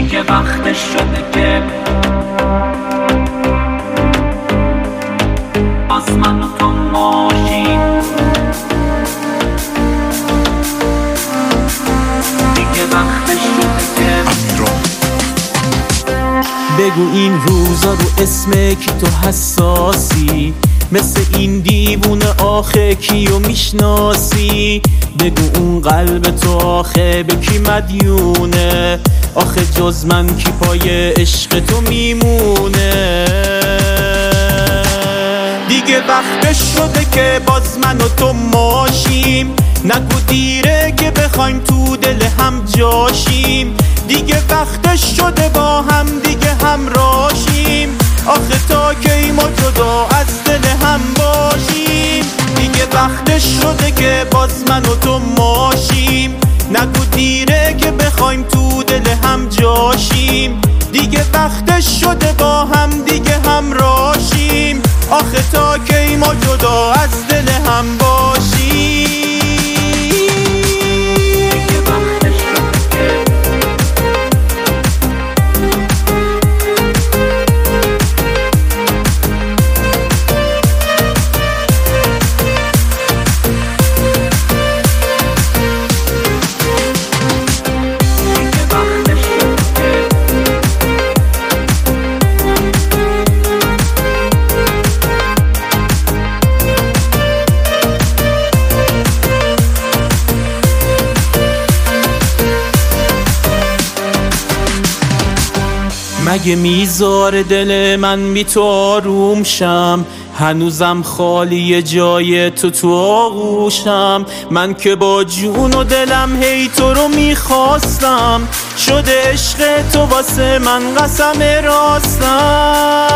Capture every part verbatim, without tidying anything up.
دیگه وقتش شده که باز من و تو ماشیم. دیگه وقتش شده که بگو این روزا رو اسم کی تو حساسی، مثل این دیوونه آخه کیو میشناسی؟ بگو اون قلب تو آخه به کی مدیونه؟ آخه جز من کی پای عشق تو میمونه؟ دیگه وقتش شده که باز من و تو ماشیم، نگو دیره که بخوایم تو دل هم جاشیم. دیگه وقتش شده با هم دیگه همراشیم، آخه تا کی ما جدا از دل هم باشیم. دیگه وقتش شده که باز من و تو ماشیم، نگو دیره که بخوایم تو دل هم جاشیم. دیگه وقتش شده با هم دیگه همراشیم، آخه تا کی ما جدا از دل هم باشیم. مگه میذاره دل من بی تو آروم شم؟ هنوزم خالی جای تو تو آغوشم. من که با جون و دلم هی تو رو میخواستم، شده عشق تو واسه من قسم راستم.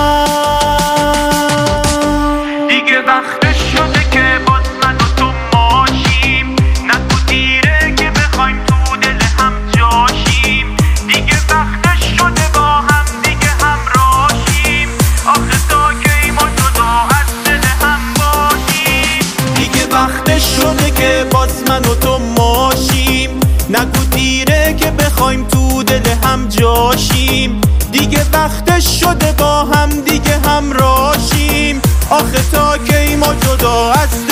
دیگه وقتش شده که باز من و تو ماشیم، نگو دیره که بخوایم تو دل هم جاشیم. دیگه وقتش شده با هم دیگه همراشیم، آخه تا کی ما جدا از دل هم باشیم. دیگه وقتش شده که باز من و تو ماشیم، نگو دیره که بخوایم تو دل هم جاشیم. دیگه وقتش شده با هم دیگه همراشیم، آخه تا کی ما جدا از